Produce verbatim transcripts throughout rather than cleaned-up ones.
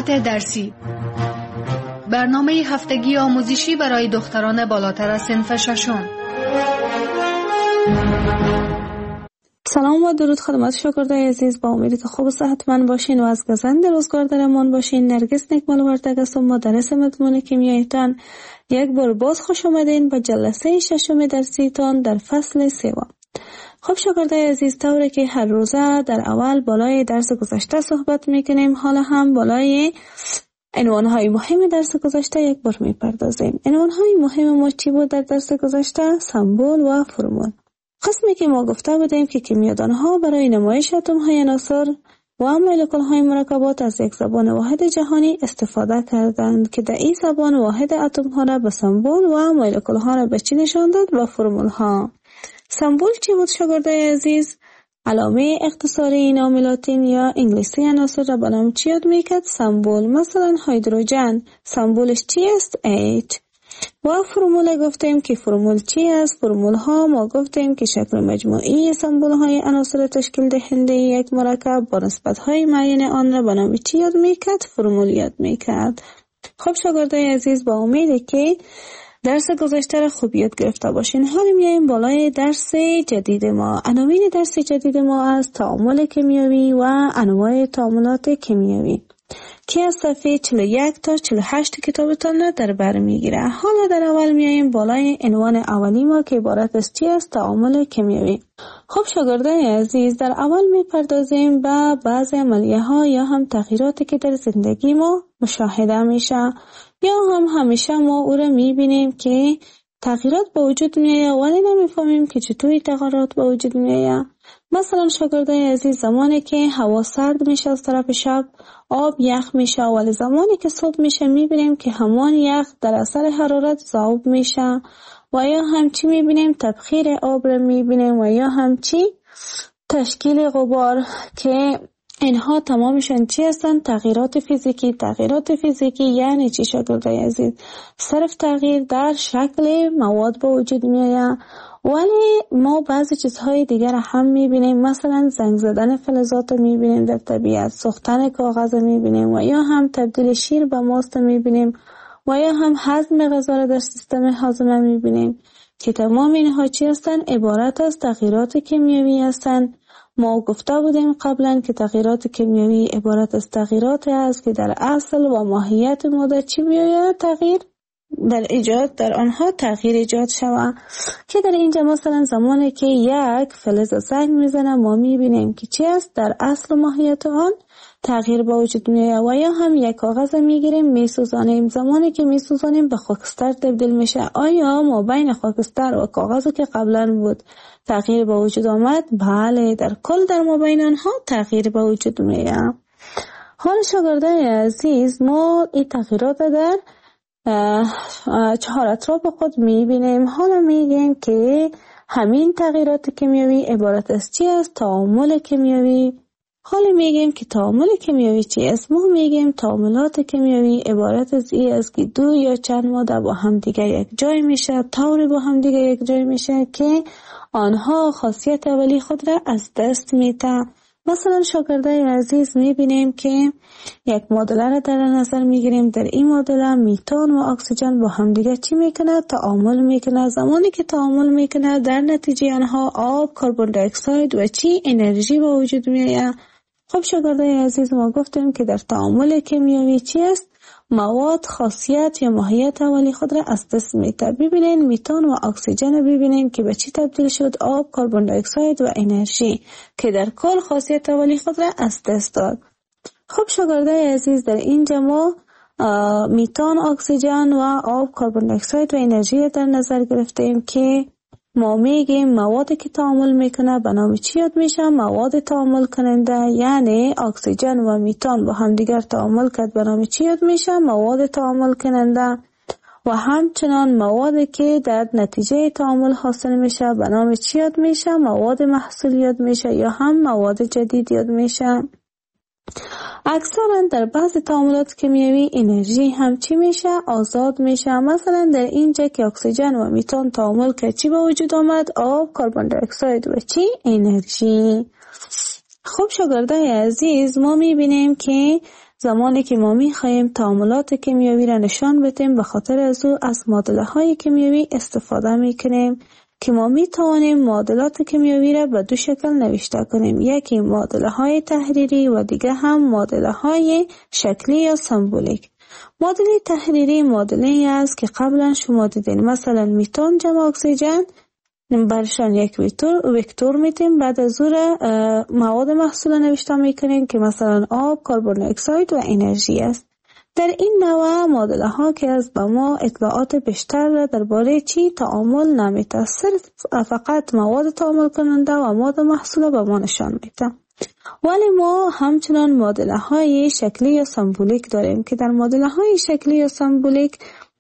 ساعت درسی، برنامه هفتگی آموزشی برای دختران بالاتر از صنف ششم. سلام و درود خدمت شاگردای عزیز، با امیدی که خوب و صحتمند باشین و از گزند روزگار درمان باشین. نرگس نکمل ورتگ هستم، مدرس مضمون کیمیایتان. یک بار باز خوش آمدین به جلسه ششم درسیتان در فصل سوم. خب شاگردای عزیز، طوری که هر روزه در اول بالای درس گذشته صحبت میکنیم، حالا هم بالای عنوانهای مهم درس گذشته یک بار میپردازیم. عنوانهای مهم ما چی بود در درس گذشته؟ سمبل و فرمول. قسمی که ما گفته بودیم که کیمیادانها برای نمایش اتم‌های عناصر و مولکول‌های مرکبات از یک زبان واحد جهانی استفاده کردند که در این زبان واحد اتم‌ها را به سمبل و مولکول‌ها را به چی نشان داد؟ به فرمول‌ها. سمبل چی بود شاگردای عزیز؟ علامه اختصاری نام لاتین یا انگلیسی عناصر را به نام چی یاد میکرد؟ سمبل. مثلا هیدروژن سمبلش چی است؟ H. و فرمول گفتیم که فرمول چی است؟ فرمول ها ما گفتیم که شکل مجموعی سمبل های عناصر تشکیل دهنده یک مرکب با نسبت های معین آن را به نام چی یاد میکرد؟ فرمول یاد میکرد. خب شاگردای عزیز، با امیده که درس گذشته را خوب یاد گرفته باشین. حالا میایم بالای درس جدید ما. عناوین درس جدید ما از تعامل کیمیایی و انواع تعاملات کیمیایی که از صفحه چهل و یک تا چهل و هشت کتابتان را در بر میگیره. حالا در اول میایم بالای عنوان اولی ما که عبارت از چی است؟ تعامل کیمیایی. خب شاگردان عزیز، در اول میپردازیم به بعضی عملیه ها یا هم تغییراتی که در زندگی ما مشاهده میشه یا هم همیشه ما او را میبینیم که تغییرات به وجود میآید ولی نمیفهمیم که چطوری تغییرات به وجود میآید. مثلا شاگردای عزیز، زمانی که هوا سرد میشه از طرف شب آب یخ میشه، ولی زمانی که صبح میشه میبینیم که همان یخ در اثر حرارت ذوب میشه. و یا همچی میبینیم تبخیر آب را میبینیم و یا همچی تشکیل غبار که اینها تمامشون چی هستن؟ تغییرات فیزیکی. تغییرات فیزیکی یعنی چی شاگردای عزیز؟ صرف تغییر در شکل مواد به وجود میآید، ولی ما بعضی چیزهای دیگر هم میبینیم. مثلا زنگ زدن فلزات میبینیم در طبیعت، سوختن کاغذ میبینیم و یا هم تبدیل شیر به ماست میبینیم و یا هم هضم غذا در سیستم هاضمه میبینیم که تمام اینها چی هستن؟ عبارت از تغییرات کیمیایی هستند. ما گفته بودیم قبلا که تغییرات کیمیایی عبارت از تغییرات است که در اصل و ماهیت ماده چی بیاید؟ تغییر در ایجاد در آنها تغییر ایجاد شود. که در اینجا مثلا زمانی که یک فلز زنگ میزنه ما میبینیم که چی است؟ در اصل و ماهیت آن تغییر به وجود میآید. و یا هم یک کاغذ میگیریم میسوزانیم، زمانی که میسوزانیم به خاکستر تبدیل میشه. آیا ما بین خاکستر و کاغذی که قبلا بود تغییر به وجود آمد؟ بله، در کل در ما بین آنها تغییر به وجود میآید. حال شاگردان عزیز، ما این تغییرات در چهار اطراف خود میبینیم. حالا میگیم که همین تغییرات کیمیایی عبارت از چی است؟ تعامل کیمیایی. حالا میگیم که تعامل کیمیایی چی است؟ ما میگیم تعاملات کیمیایی عبارت از این است که دو یا چند ماده با هم دیگه یک جای میشه، طوری با هم دیگه یک جای میشه که آنها خاصیت اولی خود را از دست میده. مثلا شاگردای عزیز میبینیم که یک معادله را در نظر میگیریم. در این معادله میتان و اکسیژن با هم دیگه چی میکنه؟ تعامل میکنه. زمانی که تعامل میکنه در نتیجه آنها آب، کربن دی اکساید و چی؟ انرژی به وجود میآید. خب شاگردای عزیز، ما گفتیم که در تعامل کیمیایی چی است؟ مواد خاصیت یا ماهیت اولی خود را از دست میده. ببینین میتان و اکسیژن ببینین که به چی تبدیل شد؟ آب، کربن دی اکساید و انرژی که در کل خاصیت اولی خود را از دست داد. خب شاگردای عزیز، در اینجا ما میتان، اکسیژن و آب، کربن دی اکساید و انرژی در نظر گرفتیم که ما میگیم موادی که تعامل میکنه به نام چی یاد میشه؟ مواد تعامل کننده. یعنی اکسیژن و میتان با هم دیگر تعامل کرد به نام چی یاد میشه؟ مواد تعامل کننده. و همچنان موادی که در نتیجه تعامل حاصل میشه به نام چی یاد میشه؟ مواد محصول یاد میشه یا هم مواد جدید یاد میشه. اکثرا در بعض تعاملات کیمیایی انرژی هم چی میشه؟ آزاد میشه. مثلا در اینجا که اکسیژن و میتان تعامل کرد چی به وجود آمد؟ آب، کربن دی اکساید و چی؟ انرژی. خب شاگردای عزیز، ما میبینیم که زمانی که ما می‌خواهیم تعاملات کیمیایی را نشان بدیم، به خاطر از او از معادله‌های کیمیایی استفاده می‌کنیم که ما می‌توانیم معادلات کیمیایی را به دو شکل نوشته کنیم، یکی معادله‌های تحریری و دیگر هم معادله‌های شکلی یا سمبولیک. معادله تحریری معادله‌ای است که قبلا شما دیدین، مثلا میتان جمع اکسیژن برشان یک وکتور وکتور میتیم، بعد از او را مواد محصول نوشته میکنیم که مثلا آب، کربن دی اکساید و انرژی است. در این نوع معادله ها که از به ما اطلاعات بیشتر را درباره چی تعامل نمیده، صرف فقط مواد تعامل کننده و مواد محصول به ما نشان میده. ولی ما همچنان معادله های شکلی یا سمبولیک داریم که در معادله های شکلی یا سمبولیک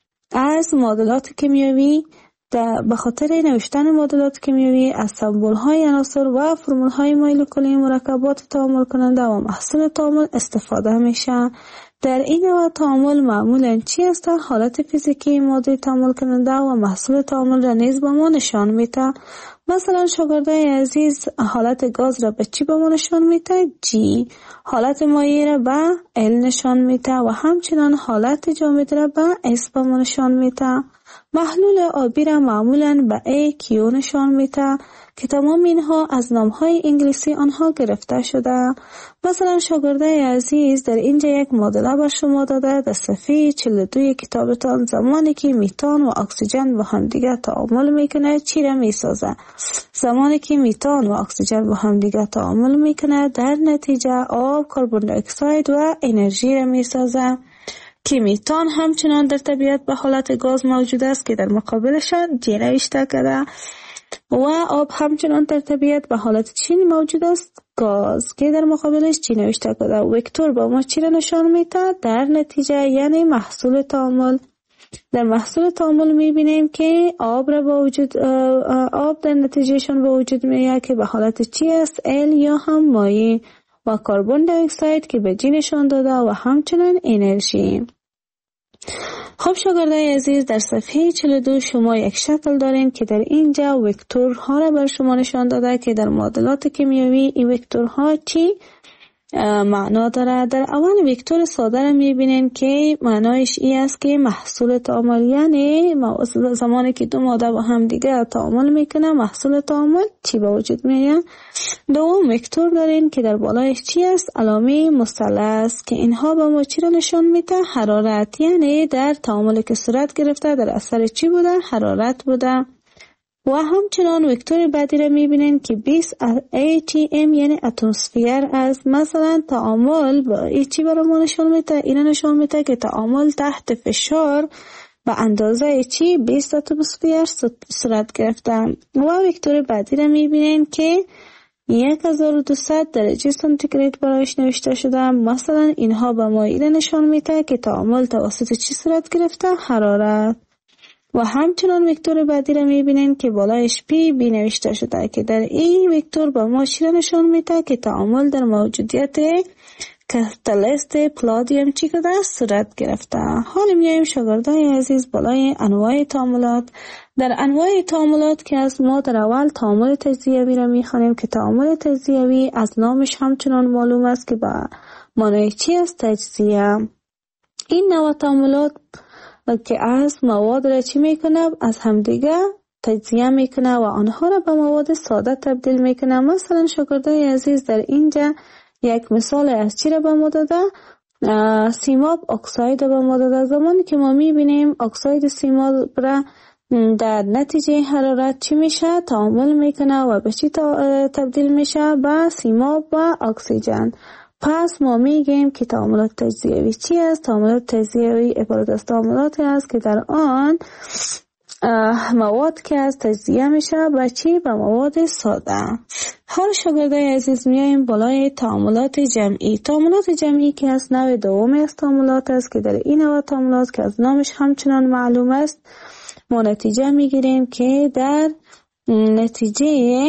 از معادلات کیمیایی به خاطر نوشتن معادلات کیمیایی از سمبول های عناصر و فرمول های مولکولی مرکبات تعامل کننده و محصول تعامل استفاده میشه. در این نوع تعامل معمولاً چی است؟ حالت فیزیکی ماده تعامل کننده و محصول تعامل را نیز به ما نشان میده. مثلا شاگردای عزیز حالت گاز را به چی به ما نشان میده؟ جی. حالت مایع را به ال نشان میده و همچنان حالت جامد را به اس به ما نشان میده. محلول آبی را معمولاً به ای کیو نشان میده که تمام اینها از نامهای انگلیسی آنها گرفته شده. مثلا شاگردای عزیز در اینجا یک معادله بر شما داده در صفحه چهل و دو کتابتان، زمانی که میتان و اکسیژن با هم دیگر تعامل میکنه چی را میسازه؟ زمانی که میتان و اکسیژن با هم دیگر تعامل میکنه در نتیجه آب، کربن دی اکساید و انرژی را میسازه که میتان همچنان در طبیعت به حالت گاز موجود است که در مقابلش جی نوشته کرده و آب همچنان در طبیعت به حالت چی موجود است؟ گاز که در مقابلش چی نوشته کرده. وکتور با ما چی را نشان میده؟ در نتیجه یعنی محصول تعامل. در محصول تعامل میبینیم که آب را با وجود آب در نتیجهشون به وجود میاد که به حالت چی است؟ ال یا هم مایع و کربن دی اکساید که به جی نشان داده و همچنان انرژی. خب شاگردای عزیز در صفحه چهل و دو شما یک شکل دارین که در اینجا وکتورها را بر شما نشان داده که در معادلات کیمیایی این وکتورها چی معنا داره. در اول وکتور ساده را میبینین که معنایش ای است که محصول تعامل، یعنی زمانی که دو ماده با هم دیگه تعامل میکنه محصول تعامل چی به وجود میاد. دوم وکتور دارین که در بالایش چی است؟ علامه مثلث که اینها به ما چی را نشان میده؟ حرارت، یعنی در تعاملی که صورت گرفته در اثر چی بوده؟ حرارت بوده. و همچنان وکتور بعدی را میبینین که بیست ای تی ام یعنی اتمسفر است. مثلا تعامل با ای چی برای ما نشان میده؟ این نشان میده که تعامل تحت فشار و اندازه چی بیست اتمسفر صورت گرفته. و وکتور بعدی را میبینین که هزار و دویست درجه سانتیگراد برایش نوشته شده. مثلا اینها به ما این نشان میده که تعامل توسط چی صورت گرفته؟ حرارت. و همچنان وکتور بعدی را میبینین که بالایش پی بی نوشته شده که در این وکتور به ما چی را نشان میده که تعامل در موجودیت کاتالیست پلادیم چی کده صورت گرفته. حالا میایم شاگردای عزیز بالای انواع تعاملات. در انواع تعاملات که از ما در اول تعامل تجزیوی را میخوانیم که تعامل تجزیوی از نامش همچنان معلوم است که با معنای چی است؟ تجزیه. این نوع تعاملات که از مواد را چی میکنه؟ از همدیگه تجزیه میکنه و آنها را به مواد ساده تبدیل میکنه. مثلا شاگردای عزیز در اینجا یک مثال از چی را به ما داده؟ سیماب اکساید به ما داده. زمانی که ما میبینیم اکساید سیماب را در نتیجه حرارت چی میشه؟ تعامل میکنه و به چی تبدیل میشه؟ به سیماب و اکسیژن. پس ما میگیم که تعاملات تجزیوی چی است؟ تعاملات تجزیوی عبارت از تعاملاتی است که در آن مواد که از تجزیه میشه به چی؟ به مواد ساده. حال شاگردای عزیز میایم بالای تعاملات جمعی. تعاملات جمعی که از نوع دوم از تعاملات است که در این نوع تعاملات که از نامش همچنان معلوم است ما نتیجه میگیریم که در نتیجه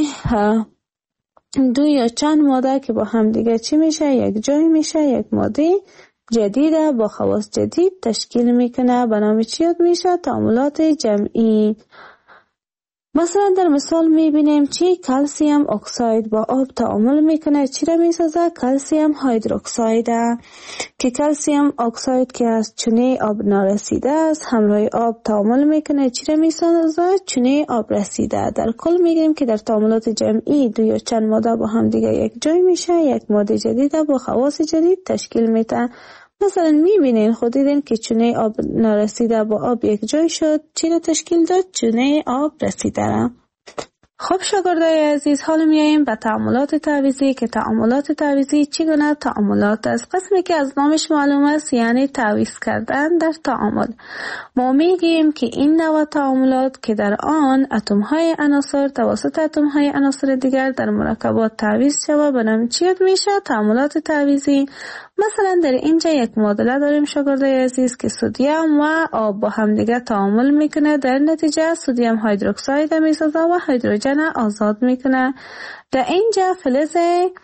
دو یا چند ماده که با هم دیگه چی میشه؟ یک جای میشه، یک ماده جدیده با خواص جدید تشکیل میکنه. به نام چی یاد میشه؟ تعاملات جمعی. مثلا در مثال میبینیم چی کلسیم اکساید با آب تعامل میکنه، چی را میسازه؟ کلسیم هیدروکساید که کلسیم اکساید که از چونه آب نارسیده است همراه آب تعامل میکنه، چی را میسازه؟ چونه آب رسیده. در کل میگیم که در تعاملات جمعی دو یا چند ماده با هم دیگه یک جای میشه، یک ماده جدید با خواص جدید تشکیل میده. مثلا میبینین خود دیدین که چونه آب نارسیده با آب یک جای شد، چی را تشکیل داد؟ چونه آب رسیده را. خب شاگردای عزیز، حالا میاییم به تعاملات تعویضی که تعاملات تعویضی چگونه تعاملات است. قسمی که از نامش معلوم است یعنی تعویض کردن در تعامل. ما میگیم که این نوع تعاملات که در آن اتم های عناصر توسط اتم های عناصر دیگر در مرکبات تعویض شود به نام چی میشه؟ تعاملات تعویضی. مثلا در اینجا یک معادله داریم شاگردای عزیز که سدیم و آب با هم دیگه تعامل میکنه، در نتیجه سدیم هیدروکساید میسازه و هیدروژن آزاد میکنه. در اینجا فلز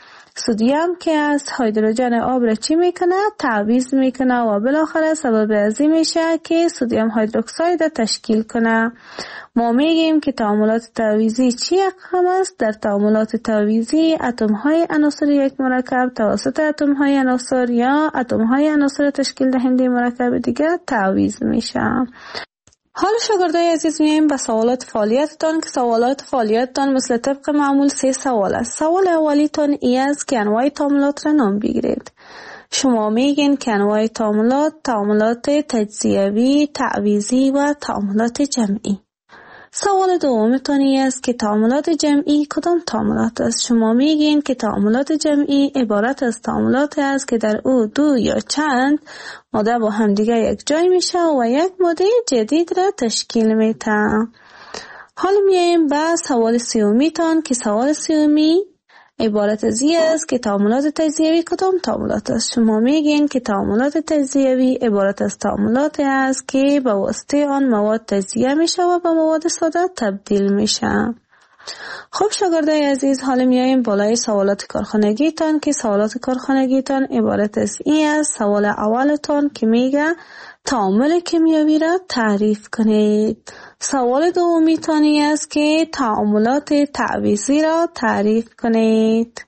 سدیم که از هیدروژن آب را چی میکنه؟ تعویض میکنه و بالاخره سبب ازی میشه که سدیم هیدروکساید تشکیل کنه. ما میگیم که تعاملات تعویضی چی اقسام است؟ در تعاملات تعویضی اتم های عناصر یک مرکب توسط اتم های عناصر یا اتم های عناصر تشکیل دهنده مرکب دیگر تعویض میشه. حالا شاگردای عزیز میایم به سوالات فعالیتتان که سوالات فعالیتتان مثل طبق معمول سه سوال است. سوال اولیتان ای است که انواع تعاملات را نام بگیرید. شما میگین که انواع تعاملات تعاملات تجزیوی، تعویضی و تعاملات جمعی. سوال دومتان است که تعاملات جمعی کدام تعاملات است؟ شما میگین که تعاملات جمعی عبارت از تعاملات است که در او دو یا چند ماده با هم دیگه یک جای میشه و یک ماده جدید را تشکیل میده. حالا میایم به سوال سیومیتان که سوال سیومی عبارت از این است که تعاملات تجزیوی کدام تعاملات است؟ شما میگین که تعاملات تجزیوی عبارت از تعاملات است که به واسطه آن مواد تجزیه میشه و به مواد ساده تبدیل میشه. خب شاگردای عزیز، حالا میایم بالای سوالات کارخانگیتان که سوالات کارخانگیتان عبارت از این است. سوال اولتان که میگه تعامل کیمیایی را تعریف کنید. سوال دومیتانی است که تعاملات تعویضی را تعریف کنید.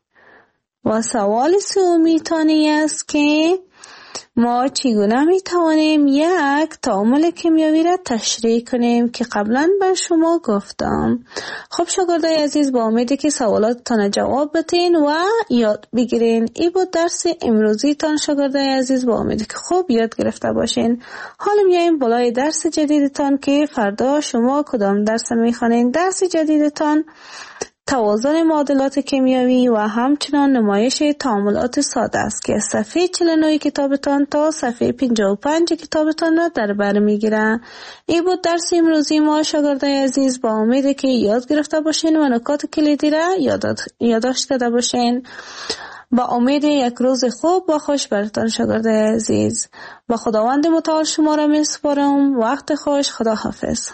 و سوال سومیتانی است که ما چگونه می توانیم یک تعامل کیمیایی را تشریح کنیم که قبلا بر شما گفتم. خب شاگردای عزیز، با امیدی که سوالاتتان جواب بدین و یاد بگیرین. این بود درس امروزی تان شاگردای عزیز، با امیدی که خوب یاد گرفته باشین. حالا میایم بالای درس جدیدتان که فردا شما کدام درس میخوانین. درس جدیدتان توازن معادلات کیمیایی و همچنان نمایش تعاملات ساده است که صفحه چهل و نه کتابتان تا صفحه پنجاه و پنج کتابتان را در بر میگیره. این بود درس امروزی ما شاگردای عزیز، با امید که یاد گرفته باشین و نکات کلیدی را یادداشت کرده باشین. با امید یک روز خوب و خوش براتان شاگردای عزیز. با خداوند متعال شما را میسپارم. وقت خوش. خدا حافظ.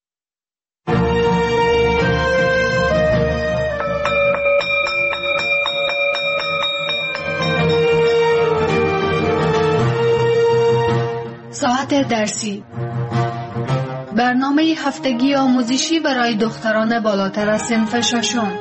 ساعت درسی، برنامه هفتگی آموزشی برای دختران بالاتر از صنف ششم.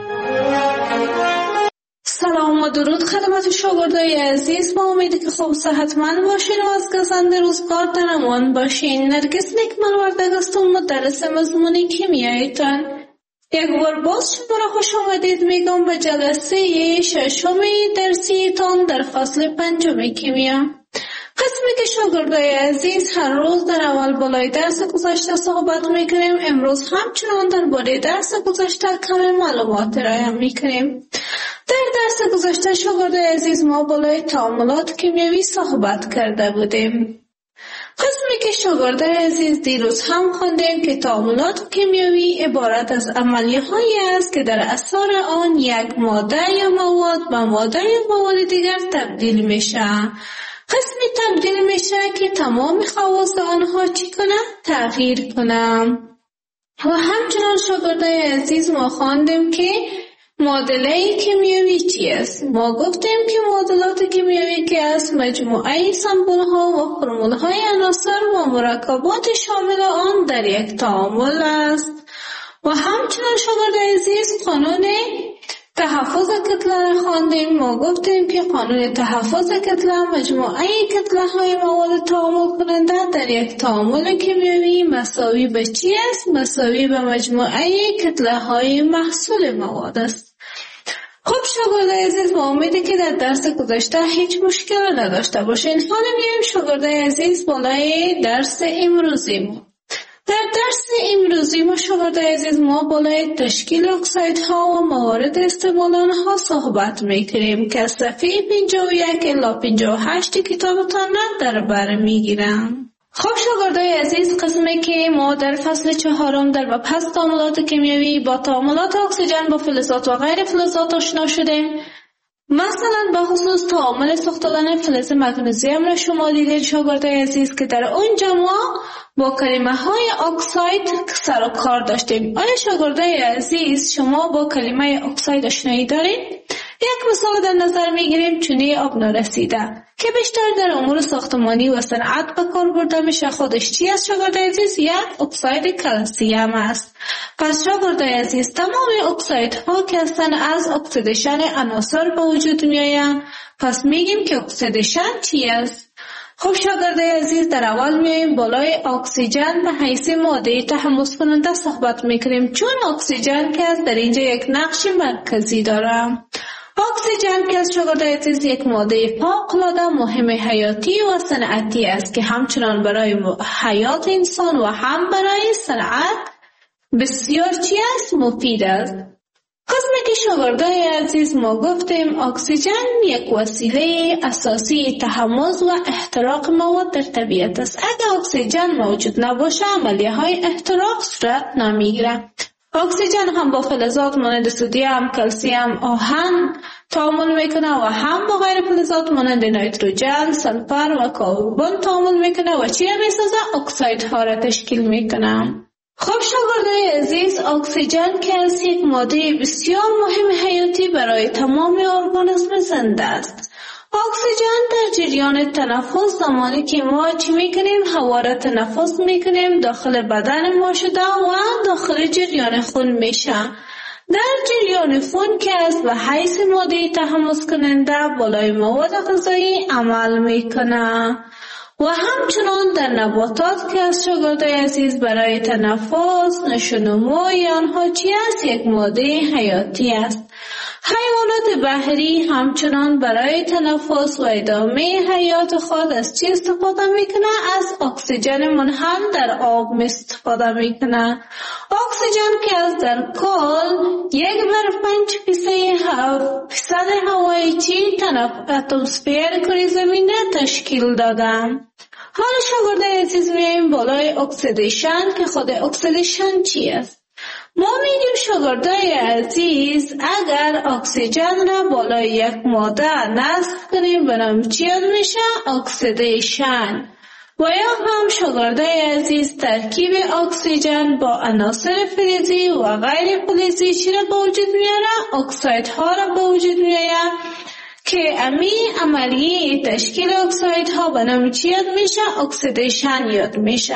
سلام و درود خدمت شاگردای عزیز، با امیدی که خوب صحتمند باشین و از گزنده روزگار در امان باشین. نرگس نکمل وردگ هستم، مدرس مضمون کیمیایتان. یک بار باز شما را خوش آمدید میگم به جلسه ششم درسیتان در فصل پنجم کیمیا. قسمی که شاگردای عزیز هر روز در اول بالای درس گذشته صحبت میکنیم، امروز همچنان در بالای درس گذشته کمی معلومات رایم میکنیم. در درس گذشته شاگردای عزیز ما بالای تعاملات کیمیایی صحبت کرده بودیم. قسمی که شاگردای عزیز دیروز هم خوندیم که تعاملات کیمیایی عبارت از عملیه هایی است که در اثر آن یک ماده یا مواد به ماده یا مواد دیگر تبدیل میشه. قسمی تبدیل میشه که تمام خواص آنها چی کنه؟ تغییر کنه. و همچنان شاگردای عزیز ما خواندیم که معادله کیمیایی چی است؟ ما گفتیم که معادلات کیمیایی که است مجموعه سمبل ها و فرمول های عناصر و مرکبات شامل آن در یک تعامل است. و همچنان شاگرد عزیز قانون تحفظ کتله را خواندیم. ما گفتیم که قانون تحفظ کتله مجموعه کتله های مواد تعامل کننده در یک تعامل کیمیایی مساوی به چی است؟ مساوی به مجموعه کتله های محصول مواد است. خب شاگرد عزیز، با امیدی که در درس گذشته هیچ مشکل نداشته باشین. حالا میایم شاگرد عزیز بالای درس امروزی ما. در درس امروزی ما شاگرد عزیز ما بالای تشکیل اکسایدها و موارد استعمال آنها صحبت میکنیم که از صفحه پنجاه و یک الی پنجاه و هشت کتابتان در بر میگیرم. خب شاگردای عزیز، قسمی که ما در فصل چهارم در مبحث تعاملات کیمیایی با تعاملات اکسیژن با فلزات و غیر فلزات آشنا شدیم. مثلا به خصوص تعامل ساختن فلز مگنیزیم را شما دیدید شاگردای عزیز که در اونجا ما با کلمه های اکساید سر و کار داشتیم. آیا شاگردای عزیز شما با کلمه اکساید آشنایی دارید؟ یک مثال در نظر میگیریم، چونه آب نارسیده که بیشتر در امور ساختمانی و صنعت به کار برده میشه. خودش چی است شاگردای عزیز؟ یک اکساید کلسیم است. پس شاگردای عزیز تمام اکسایدها که هستند از اکسیدیشن عناصر به وجود میآیند. پس میگیم که اکسیدیشن چی است؟ خب شاگردای عزیز، در اول میایم بالای اکسیژن به حیث ماده تحمض کننده صحبت میکنیم، چون اکسیژن که از در اینجا یک نقش مرکزی داره. اکسیژن که از شاگردای عزیز یک ماده فوق‌العاده مهم حیاتی و صنعتی است که همچنان برای حیات انسان و هم برای صنعت بسیار چی است؟ مفید است. قسمی که شاگردای عزیز ما گفتیم اکسیژن یک وسیله اساسی تحمض و احتراق مواد در طبیعت است. اگر اکسیژن موجود نباشه عملیه های احتراق صورت نمیگیره. اکسیژن هم با فلزات مانند سدیم، کلسیم، آهن تعامل میکنه و هم با غیر فلزات مانند نیتروژن، سلفر و کربن تعامل میکنه و چی میسازه؟ اکسایدها را تشکیل میکنه. خب شاگردای عزیز، اکسیژن که از یک ماده بسیار مهم حیاتی برای تمام ارگانیسم زنده است. اکسیژن در جریان تنفس، زمانی که ما چی میکنیم؟ هوا را تنفس میکنیم، داخل بدن ما شده و داخل جریان خون میشه. در جریان خون که از به حیث ماده تحمض کننده بالای مواد غذایی عمل میکنه و همچنان در نباتات که از شاگردای عزیز برای تنفس، نشونمای آنها چی است؟ یک ماده حیاتی است. حیوانات بحری همچنان برای تنفس و ادامه حیات خود از چی استفاده میکنه؟ از اکسیژن منحل در آب استفاده میکنه. اکسیژن که از در کل یک بر پنج فیصد هوای چی اتمسفر کره زمینه تشکیل دادن. حالا شاگردای عزیز میایم بالای اکسیدیشن که خود اکسیدیشن چی است؟ ما میگیم شاگردای عزیز اگر اکسیژن را بالای یک ماده نصب کنیم به نام چی یاد میشه؟ اکسیدیشن. و یا هم شاگردای عزیز ترکیب اکسیژن با عناصر فلزی و غیر فلزی چی را به وجود میاره؟ اکسایدها را به وجود میاره که امی عملیه تشکیل اکسایدها به نام چی یاد میشه؟ اکسیدیشن یاد میشه.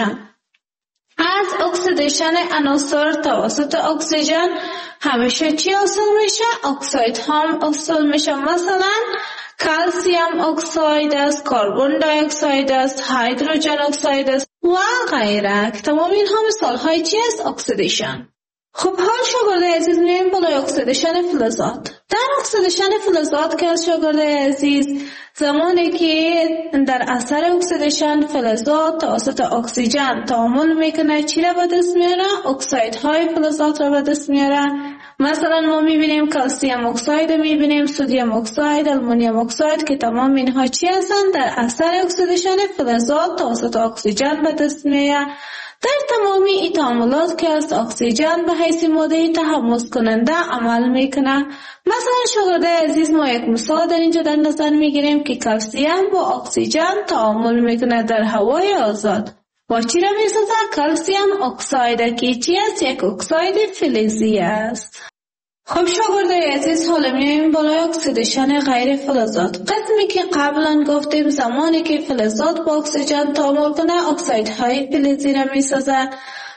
از اکسیدیشن عناصر توسط اکسیژن همیشه چی حاصل میشه؟ اکساید هم حاصل میشه. مثلا کلسیم اکساید است، کربن دی اکساید است، هیدروژن اکساید است و غیره. تمام اینها مثال های چی است؟ اکسیدیشن. خب حال شاگردای عزیز میایم بالای اکسیدیشن فلزات. در اکسیدیشن فلزات که از شاگردای عزیز زمانی که در اثر اکسیدیشن فلزات توسط اکسیژن تعامل میکنه چی را به دست میاره؟ اکسایدهای فلزات را به دست میاره. مثلا ما میبینیم کلسیم اکساید، میبینیم سدیم اکساید، آلومینیوم اکساید که تمام اینها چی هستند؟ در اثر اکسیدیشن فلزات توسط اکسیژن به دست میاره. در تمامی این تعاملات که از اکسیژن به حیث ماده تحمض کننده عمل میکنه. مثلا شاگردای عزیز ما یک مثال در اینجا در نظر میگیریم که کلسیم با اکسیژن تعامل میکنه در هوای آزاد و چی را میسازه؟ کلسیم اکساید که چی است؟ یک اکساید فلزی است. خب شاگردای عزیز حالا میایم بالای اکسیدیشن غیر فلزات. قسمی که قبلا گفتیم زمانی که فلزات با اکسیژن تعامل کنه اکسایدهای فلزی را میسازه.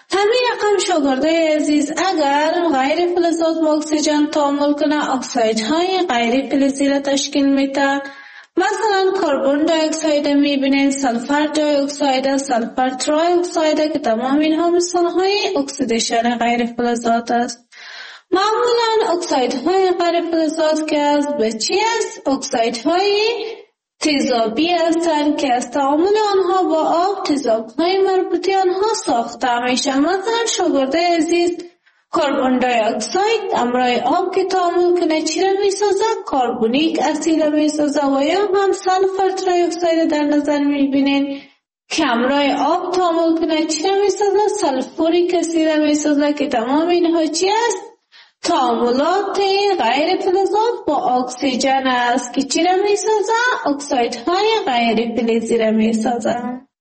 همین رقم شاگردای عزیز اگر غیر فلزات با اکسیژن تعامل کنه اکسایدهای غیر فلزی را تشکیل میده. مثلا کربن دی اکساید میبینین، سلفر دی اکساید، سلفر تری اکساید که تمام اینها مثالهای اکسیدیشن غیر فلزات است. معمولا اکسایدهای غیر فلزات که از به چی است؟ اکسایدهای تیزابی هستند که از تعامل آنها با آب تیزابهای مربوطه آنها ساخته میشه. مثلا شاگرده عزیز کربن دی اکساید همراه آب که تعامل کنه چی را میسازه؟ کربونیک اسید را میسازه. و یا هم سلفر تری اکساید در نظر میبینین که همراه آب تعامل کنه چی را میسازه؟ سلفوریک اسید را میسازه که تمام اینها چی است؟ تعاملات غیر فلزات با اکسیژن است که چی را میسازه؟ اکسایدهای غیر فلزی را میسازه.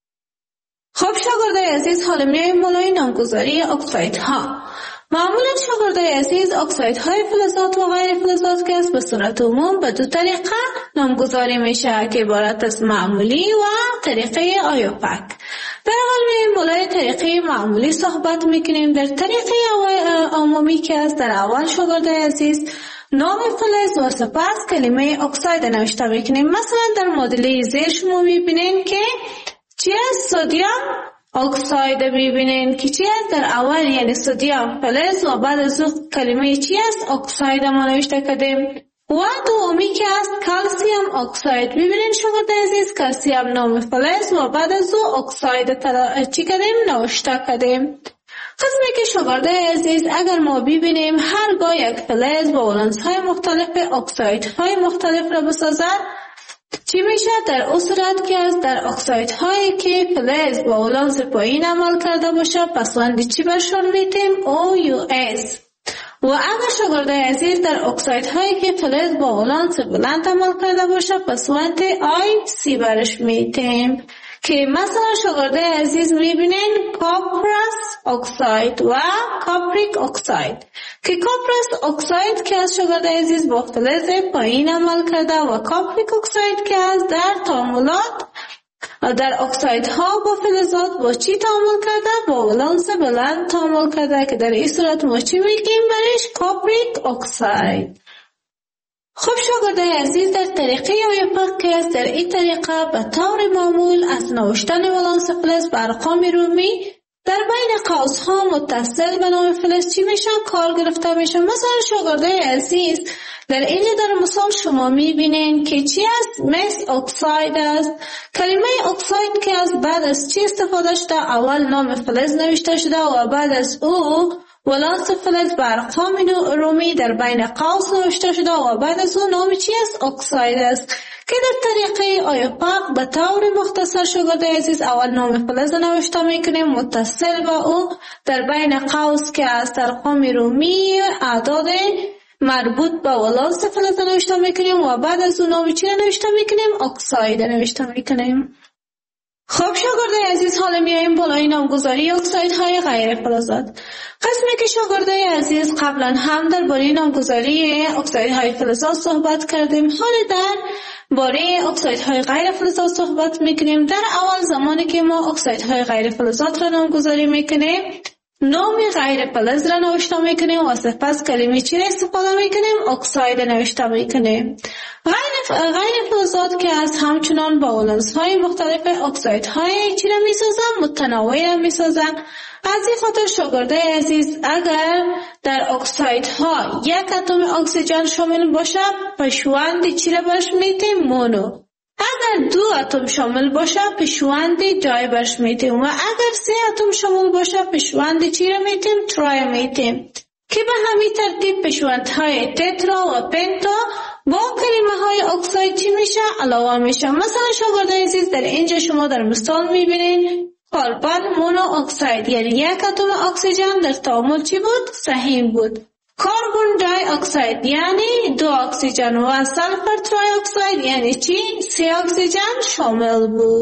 خب شاگردای عزیز حالا میایم بالای نامگذاری اکسایدها. معمولا شاگردای عزیز اکسایدهای فلزات و غیر فلزات که است به صورت عموم به دو طریقه نامگذاری میشه که عبارت از معمولی و طریقه آیوپک. در اول میایم بالای طریقه معمولی صحبت میکنیم. در طریقه عمومی که است در اول شاگردای عزیز نام فلز و سپس کلمه اکساید نوشته میکنیم. مثلا در مدل زیر شما میبینین که چی است؟ سدیم اکساید میبینین که چی است؟ در اول یعنی سدیم فلز و بعد از کلمه چی است؟ اکساید ما نوشته کردیم. و دومی که است کلسیم اکساید. ببینین شاگرد عزیز کلسیم نام فلز و بعد از او اکساید چی کردیم؟ نوشته کردیم. قسمی که شاگرد عزیز اگر ما ببینیم هرگاه یک فلز با ولانس های مختلف اکسایدهای مختلف را بسازد چی میشه؟ در اون صورت که از در اکسایدهایی که فلز با ولانس پایین عمل کرده باشه پسوند چی برشون میتیم؟ او یو اس. و اگر شاگرد عزیز در اکسایدهایی که فلز با ولانس بلند عمل کرده باشه پسوند آی سی برش میتیم که مثلا شاگرد عزیز میبینین کپرس اکساید و کاپریک اکساید که کپرس اکساید که از شاگرد عزیز با فلز پایین عمل کرده و کاپریک اکساید که از در تعاملات در اکسایدها با فلزات با چی تعامل کرده؟ با ولانس بلند تعامل کرده که در این صورت ما چی میگیم برش؟ کاپریک اکساید. خب شاگردای عزیز در طریقه آیوپک که است در این طریقه به طور معمول از نوشتن ولانس فلز به ارقام رومی در بین قوس‌ها متصل به نام فلز چی میشه؟ کار گرفته میشه. مثلا شاگردای عزیز در اینجا در مثال شما میبینین که چی است؟ مس اکساید است. کلمه اکساید که از بعد از چی استفاده شده؟ اول نام فلز نوشته شده و بعد از او ولانس فلز به ارقام رومی در بین قوس نوشته شده و بعد از اون نام چی است؟ اکساید است که در طریقه آیوپک به طور مختصر شاگرد عزیز اول نام فلز نوشته میکنیم متصل به او در بین قوس که از ارقام رومی اعداد مربوط به ولانس فلز نوشته میکنیم و بعد از اون نام چی نوشته میکنیم؟ اکساید نوشته میکنیم. خب شاگردای عزیز حالا میاییم بالای نامگذاری اکسایدهای غیر فلزات. قسمی که شاگردای عزیز قبلا هم در باره نامگذاری اکسایدهای فلزات صحبت کردیم، حالا در باره اکسایدهای غیر فلزات صحبت میکنیم. در اول زمانی که ما اکسایدهای غیر فلزات را نامگذاری میکنیم نام غیر فلز را نوشته میکنیم و سپس کلمه چی را استفاده میکنیم؟ اکساید نوشته میکنیم. غیر غیر فلزات که از همچنان با ولانس های مختلف اکسایدهای چی را میسازن؟ متنوع را میسازن. از این خاطر شاگردای عزیز اگر در اکسایدها یک اتم اکسیژن شامل باشه پشوند چی را برش میتیم؟ مونو. اگر دو اتم شامل باشه پشوند دای برش میتیم و اگر سه اتم شامل باشه پشوند چی را میتیم؟ ترای میتیم که به همین ترتیب پشوندهای تترا و پنتا با کلمه های اکساید چی میشه؟ علاوه میشه. مثلا شاگردای عزیز در اینجا شما در مثال میبینین کربن مونو اکساید یعنی یک اتم اکسیژن در تعامل چی بود؟ سهیم بود. کربن دی اکساید یعنی دو اکسیژن و سلفر تری اکساید یعنی چی؟ سه اکسیژن شامل بود.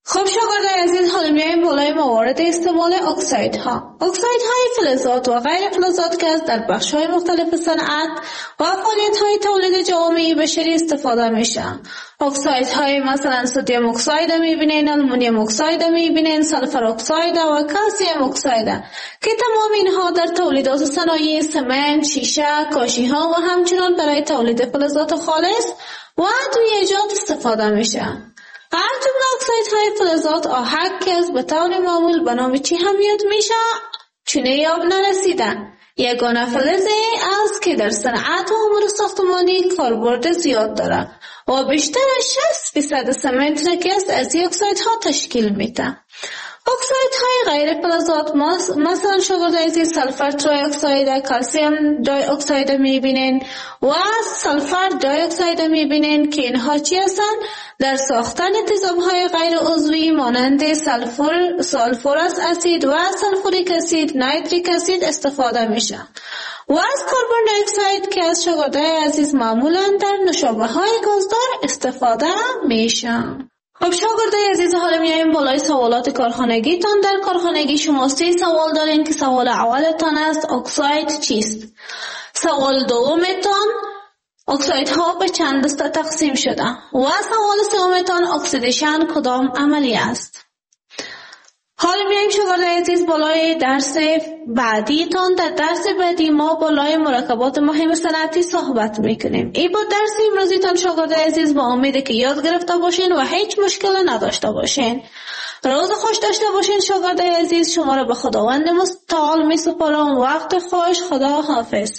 خب شاگردان عزیز، حالا میایم بالای موارد استعمال اکسایدها. اکسایدهای فلزات و غیر فلزات که از در بخش‌های مختلف صنعت و فعالیت‌های تولید جوامع بشری استفاده میشن. اکسایدهای مثلا سدیم اکساید میبینین، آلومینیوم اکساید میبینین، سلفر اکساید و کلسیم اکساید که تمام اینها در تولیدات صنایع سمنت، شیشه، کاشی‌ها و همچنین برای تولید فلزات خالص و ادویه‌جات استفاده میشن. هر جمله اکسایدهای فلزات آهک که از به طور معمول به نام چی هم یاد میشه چونه یاب نرسیدن. یگانه فلزی است که در صنعت و امور ساختمانی کاربرد زیاد داره و بیشتر از شصت درصد سمنت را که از این اکسایدها تشکیل میده. اکسایدهای غیر فلزات مثلا شاگردان عزیز سلفر تری اکساید، کلسیم دی اکساید میبینین و سلفر دی اکساید میبینین که اینها چی هستن؟ در ساختن تیزابهای غیر عضوی مانند سلفور، سلفورس اسید و سلفوریک اسید، نایتریک اسید استفاده میشن. و از کربن دی اکساید که از شاگردان عزیز معمولا در نوشابه های گازدار استفاده میشن. خب شاگردان عزیز، حالا میایم بالای سوالات کارخانگیتان. در کارخانگی شما سه سوال دارین که سوال اولتان است اکساید چیست؟ سوال دومتان اکسایدها به چند دسته تقسیم شده و سوال سومتان اکسیدیشن کدام عملی است؟ حالا میایم شاگردان عزیز بالای درس بعدیتان. در درس بعدی ما بالای مرکبات مهم صنعتی صحبت میکنیم. این بود درس امروزیتان شاگردان عزیز، با امید که یاد گرفته باشین و هیچ مشکل نداشته باشین. روز خوش داشته باشین شاگردان عزیز. شما را به خداوند متعال میسپارم. وقت خوش، خدا حافظ.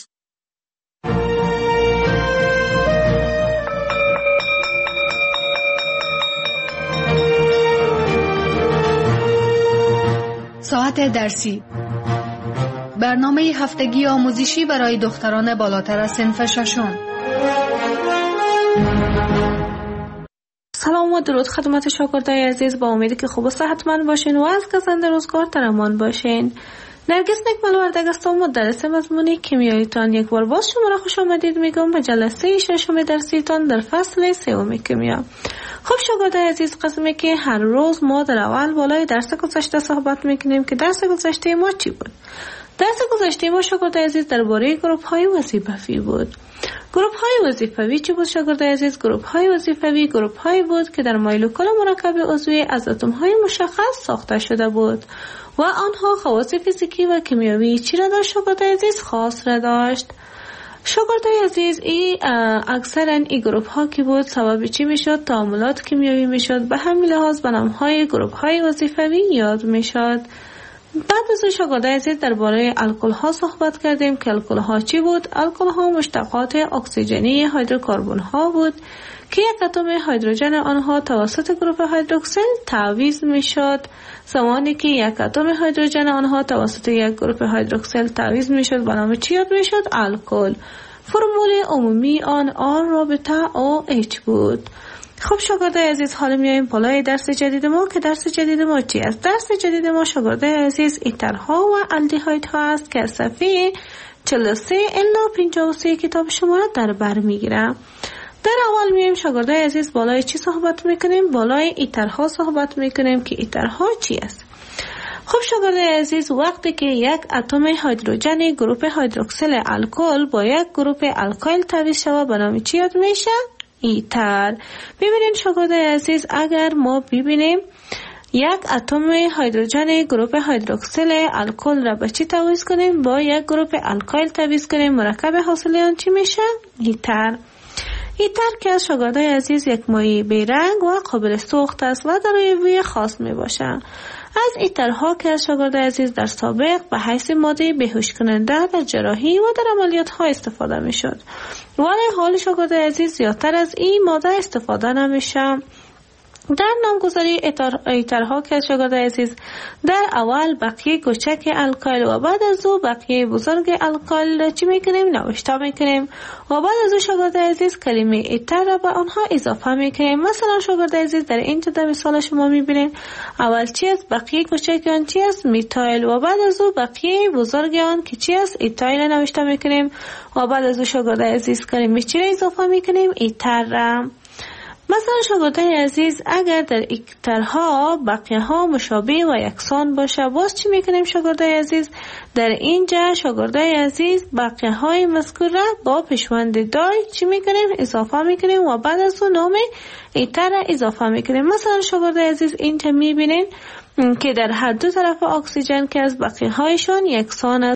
ساعت درسی، برنامه هفتگی آموزشی برای دختران بالاتر از صنف ششم. سلام و درود خدمت شاگردای عزیز، با امیدی که خوب و صحتمند باشین و از گزند روزگار در امان باشین. نرگس نکمل وردگ هستم، مدرس مضمون کیمیاییتان. یک بار باز شما را خوش آمدید میگم به جلسه ششم درسیتان در فصل سوم کیمیا. خب شاگردای عزیز، قسمه که هر روز ما در اول بالای درس گذشته صحبت میکنیم که درس گذشته ما چی بود؟ درس گذشته ما شاگردای عزیز درباره گروپ های وظیفوی بود. گروپ های وظیفوی چی بود شاگردای عزیز؟ گروپ های وظیفوی گروپ هایی بود که در مولکول مرکب عضوی از اتم های مشخص ساخته شده بود و آنها خواص فیزیکی و کیمیایی چی را داشت شاگردای عزیز؟ خاص را داشت. شاگردای عزیز، این اکثرا این گروپ ها که بود سبب چی میشد؟ تعاملات کیمیایی میشد. به همین لحاظ به نام های گروپ های وظیفوی یاد میشد. بعد از شاگردای عزیز درباره الکل ها صحبت کردیم که الکل ها چی بود؟ الکل ها مشتقات اکسیژنی هیدروکربن ها بود که یک اتم هیدروژن آنها توسط گروپ هیدروکسیل تعویض میشد. زمانی که یک اتم هیدروژن آنها توسط یک گروپ هیدروکسیل تعویض میشد به نام چی یاد میشد؟ الکل. فرمول عمومی آن آر رابطه او اچ بود. خب شاگردای عزیز، حالا میایم بالای درس جدید ما که درس جدید ما چی است؟ درس جدید ما شاگردای عزیز ایترها و الدیهایدها است که از صفحه چهل و سه الی پنجاه و سه کتاب شما را در بر میگیرم. در اول میایم شاگردای عزیز بالای چی صحبت میکنیم؟ بالای ایترها صحبت میکنیم که ایترها چی است؟ خب شاگردای عزیز، وقتی که یک اتم هیدروژن گروپ هیدروکسیل الکل با یک گروپ الکایل تعویض شود به نام چی یاد میشه؟ ایتر. ببینید شاگردای عزیز، اگر ما ببینیم یک اتم هیدروژن گروپ هیدروکسیل الکل را به چی تعویض کنیم؟ با یک گروپ الکایل تعویض کنیم، مرکب حاصل آن چی میشه؟ ایتر. ایتر که از شاگردای عزیز یک مایع بیرنگ و قابل سوخت است و دارای بوی خاص می باشه. از ایترها که از شاگردای عزیز در سابق به حیث ماده بیهوش کننده در جراحی و در عملیات ها استفاده می شد، ولی حال شاگردای عزیز زیادتر از این ماده استفاده نمیشه. در نامگذاری ایترها که از شاگردای عزیز در اول بقیه کوچک الکایل و بعد از او بقیه بزرگ الکایل را چی میکنیم؟ نوشته میکنیم و بعد از او شاگردای عزیز کلمه ایتر را به آنها اضافه میکنیم. مثلا شاگردای عزیز در اینجا در مثال شما میبینید اول چی است؟ بقیه کوچک آن چی است؟ میتایل و بعد از او بقیه بزرگ آن که چی است؟ ایتایل نوشته میکنیم و بعد از او شاگردای عزیز کلمه چی را اضافه میکنیم؟ ایتر را. مثلا شاگردای عزیز اگر در اکترها بقیه ها مشابه و یکسان باشه، باز چی میکنیم شاگردای عزیز؟ در اینجا شاگردای عزیز بقیه های مذکور را با پیشوند دای چی میکنیم؟ اضافه میکنیم و بعد از اون نام ایتر را اضافه میکنیم. مثلا شاگردای عزیز اینجا میبینین که در هر دو طرف اکسیژن که از بقیه هایشان یکسان است.